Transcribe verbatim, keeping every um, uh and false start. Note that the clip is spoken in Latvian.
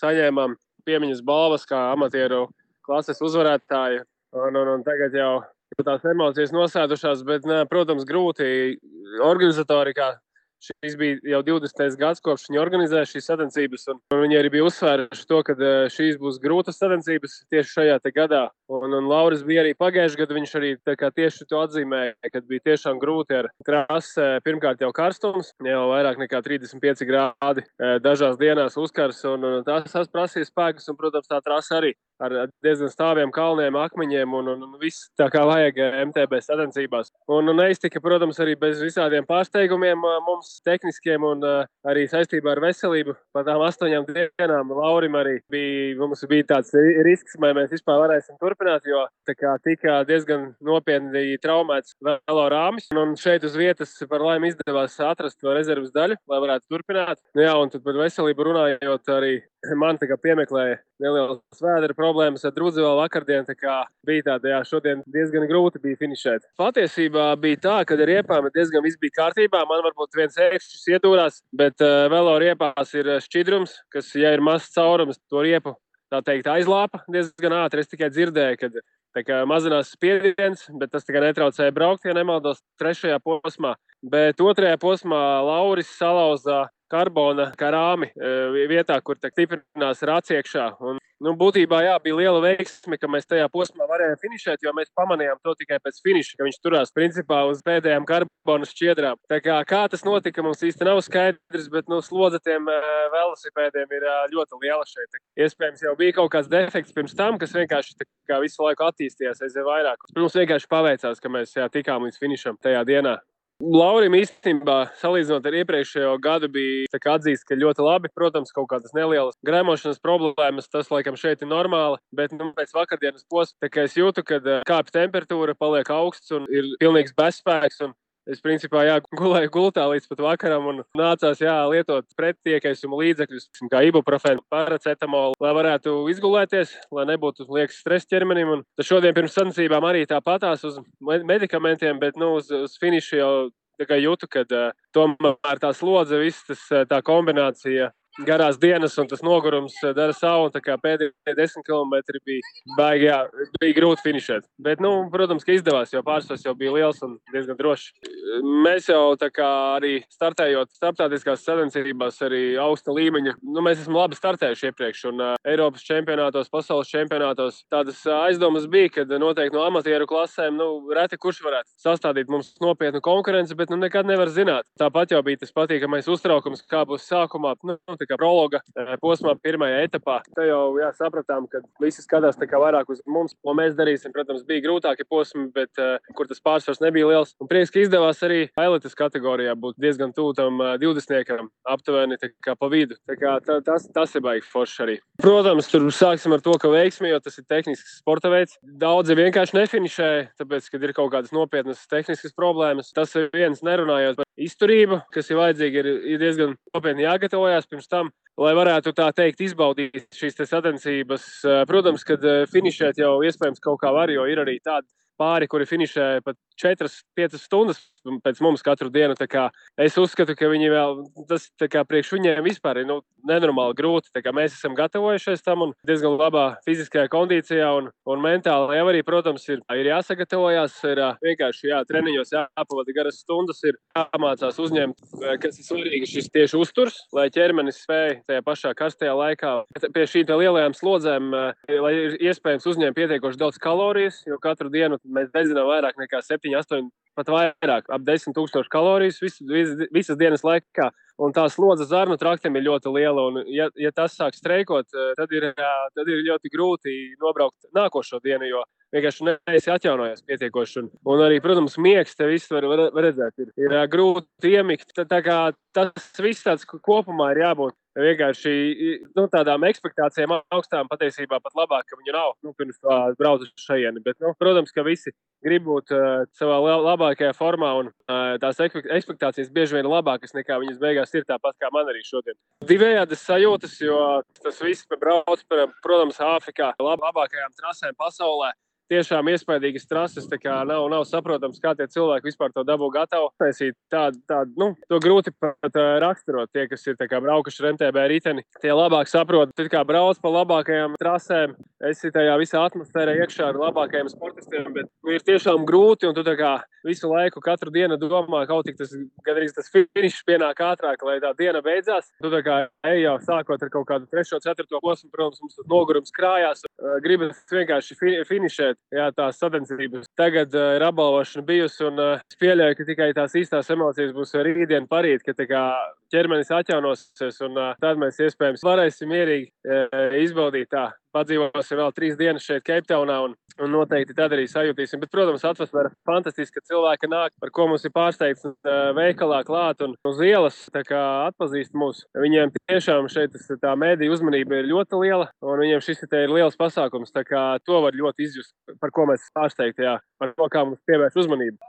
saņēmām piemiņas balvas kā amatieru klases uzvarētāji. Un, un, un tagad jau tās emocijas nosēdušās, bet, ne, protams, grūti organizatorikā. Šis bija jau divdesmitais gads, kopš viņi organizēja šīs sacensības, un viņi arī bija uzsvēruši to, ka šīs būs grūtas sacensības tieši šajā te gadā. Un, un Lauris bija arī pagājuši gadu, viņš arī tā kā tieši to atzīmēja, kad bija tiešām grūti ar trasi. Pirmkārt jau karstums, jau vairāk nekā trīsdesmit pieci grādi dažās dienās uzkars, un, un tās, tās prasīja spēkus, un, protams, tā trasa arī ar diezgan stāviem kalniem, akmeņiem un, un, un viss tā kā vajag M T B sacensībās. Un, un neiztika, protams, arī bez visādiem pārsteigumiem mums tehniskiem un uh, arī saistībā ar veselību. Par tām astoņām dienām Laurim arī bija, mums bija tāds risks, vai mēs vispār varēsim turpināt, jo tā kā tika diezgan nopietni traumēts velo rāmis. Un šeit uz vietas par laimi izdevās atrast to rezerves daļu, lai varētu turpināt. Nu, jā, un tad par veselību runājot arī man tā kā piemeklēja nelielas vēdera problēmas ar drudzi vēl vakardien, tā kā bija tāda, jā, šodien diezgan grūti bija finišēt. Patiesībā bija tā, ka ar riepām diezgan viss bija kārtībā, man varbūt viens ēkšķis iedūrās, bet uh, velo riepās ir šķidrums, kas, ja ir mazs caurums, to riepu, tā teikt, aizlāpa diezgan ātri. Es tikai dzirdēju, kad tā kā mazinās spiediens, bet tas tikai netraucēja braukt, ja nemaldos, trešajā posmā. Bet otrajā posmā Lauris salauza karbona karāmi vietā, kur stiprinās rāts iekšā. Un, nu, būtībā jā, bija liela veiksme, ka mēs tajā posmā varējām finišēt, jo mēs pamanījām to tikai pēc finiša, ka viņš turās principā uz pēdējām karbona šķiedrām. Tā kā, kā tas notika, mums īsti nav skaidrs, bet nu, slodze tiem velosipēdiem ir ļoti liela šeit. Iespējams, jau bija kaut kāds defekts pirms tam, kas vienkārši tā kā visu laiku attīstījās aizvien vairāk. Mums vienkārši paveicās, ka mēs jā, tikām līdz finišam tajā dienā. Laurim īstenībā, salīdzinot ar iepriekšējo gadu, bija atzīst, ka ļoti labi. Protams, kaut kādas nelielas gremošanas problēmas, tas laikam šeit ir normāli, bet nu, pēc vakardienas posma es jūtu, ka kāpj temperatūra, paliek augsts un ir pilnīgs bezspēks. Un es principā jā, gulēju gultā līdz pat vakaram un nācās jā, lietot prettiekaisumu līdzekļus, kā ibuprofenu, paracetamolu, lai varētu izgulēties, lai nebūtu liekas stress ķermenim. Un tad šodien pirms sacensībām arī tāpatās uz medikamentiem, bet nu, uz, uz finišu jau tā kā jūtu, ka uh, tomēr tā slodze, viss tas, tā kombinācija, garās dienas un tas nogurums dara savu, un tā kā pēdējie desmit kilometri bija baigi, jā, bija grūti finišēt. Bet, nu, protams, ka izdevās, jo pārsvars jau bija liels un diezgan drošs. Mēs jau tā kā arī startējot starptautiskās sacensībās arī augsta līmeņa, nu, mēs esam labi startējuši iepriekš, un uh, Eiropas čempionātos, pasaules čempionātos tādas uh, aizdomas bija, kad noteikti no amatieru klasēm, nu, reti kurš varētu sastādīt mums nopietnu konkurenci, bet, nu, nekad nevar zināt. Tāpat jau bija tas patīkamais uztraukums, kā būs sākumā, nu, tā kā prologa posmā pirmajā etapā. Tā jau jā, sapratām, ka visi skatās tā kā vairāk uz mums, ko mēs darīsim. Protams, bija grūtāki posmi, bet uh, kur tas pārsvars nebija liels. Un prieks, ka izdevās arī elites kategorijā būt diezgan tuvu tam uh, divdesmitniekam, aptuveni tā kā pa vidu. Tā kā tā, tas, tas ir baigi forši arī. Protams, tur sāksim ar to, ka veiksmi, jo tas ir tehnisks sporta veids. Daudzi vienkārši nefinišē, tāpēc, kad ir kaut kādas nopietnas tehniskas problēmas. Tas ir viens, nerunājot par izturību, kas ir vajadzīga, ir, ir diezgan nopietni jāgatavojās pirms tam, lai varētu tā teikt izbaudīt šīs sacensības. Protams, kad finišēt jau iespējams kaut kā var, jo ir arī tādi pāri, kuri finišē pat četras piecas stundas pēc mums katru dienu. Tā kā es uzskatu, ka viņi vēl, tas tā kā priekš viņiem vispār ir nu, nenormāli grūti. Tā kā mēs esam gatavojušies tam un diezgan labā fiziskajā kondīcijā un, un mentāli jau arī, protams, ir, ir jāsagatavojās, ir vienkārši jā, treniņos jāpavada garas stundas, ir jāmācās uzņemt, kas ir svarīgi šis tieši uzturs, lai ķermenis spēj tajā pašā karstajā laikā pie šīm lielajām slodzēm, lai ir iespējams uzņemt pietiekoši daudz kalorijas, jo katru dienu mēs dedzinām vairāk nekā septiņi, astoņi, pat vairāk, ap desmit tūkstoši kalorijas visu, vis, visas dienas laikā. Un tā slodze zarnu traktiem ir ļoti liela, un ja, ja tas sāk streikot, tad ir, tad ir ļoti grūti nobraukt nākošo dienu, jo vienkārši neesi atjaunojies pietiekoši. Un, un arī, protams, miegs te viss var, var, var redzēt, ir, ir grūti iemigt. Tā, tā kā tas viss tāds kopumā ir jābūt vienkārši nu, tādām ekspektācijām augstām, patiesībā pat labāk, ka viņu nav, nu, pirms tā brauc uz šajieni. Bet, nu, protams, ka visi grib būt uh, savā labākajā formā, un uh, tās ekspektācijas bieži vien labākas nekā viņas beigās ir, tāpat kā man arī šodien. Divējādas sajūtas, jo tas viss brauc, par, protams, Āfrikā lab, labākajām trasēm pasaulē. tiešām iespaidīgas trases, tā kā nav, nav saprotams, kā tie cilvēki vispār to dabū gatavu. Taisīt tādu, tādu, nu, to grūti pat uh, raksturot. Tie, kas ir tā kā braukuši ar M T B riteni, tie labāk saprot, tad kā brauc pa labākajām trasēm, esi tajā visā atmosfērā iekšā ar labākajiem sportistiem, bet nu, ir tiešām grūti, un tu tā kā visu laiku, katru dienu domā, kaut tik tas, gadrīz tas finišs pienāk ātrāk, lai tā diena beidzās. Tu tā kā ej jau sākot ar kaut kādu trešo, ceturto posmu, protams, mums tas nogurums krājās. Gribas vienkārši fi finišēt, jā, tās sadensības. Tagad uh, ir apbalvošana bijusi, un uh, es pieļauju, ka tikai tās īstās emocijas būs rītdien parīt, ka tā kā ķermenis atjaunosies, un uh, tad mēs iespējams varēsim mierīgi uh, izbaudīt tā. Padzīvosim vēl trīs dienas šeit Keiptaunā, un, un noteikti tad arī sajutīsim. Bet, protams, atmosfēra fantastiski, ka cilvēki nāk, par ko mums ir pārsteigts uh, veikalā klāt un uz ielas, tā kā atpazīst mūs. Viņiem tiešām šeit tas, tā mēdīja uzmanība ir ļoti liela, un viņiem šis te ir liels pasākums, tā kā to var ļoti izjust, par ko mēs pārsteigti, jā, par to, kā mums pievērš uzmanību.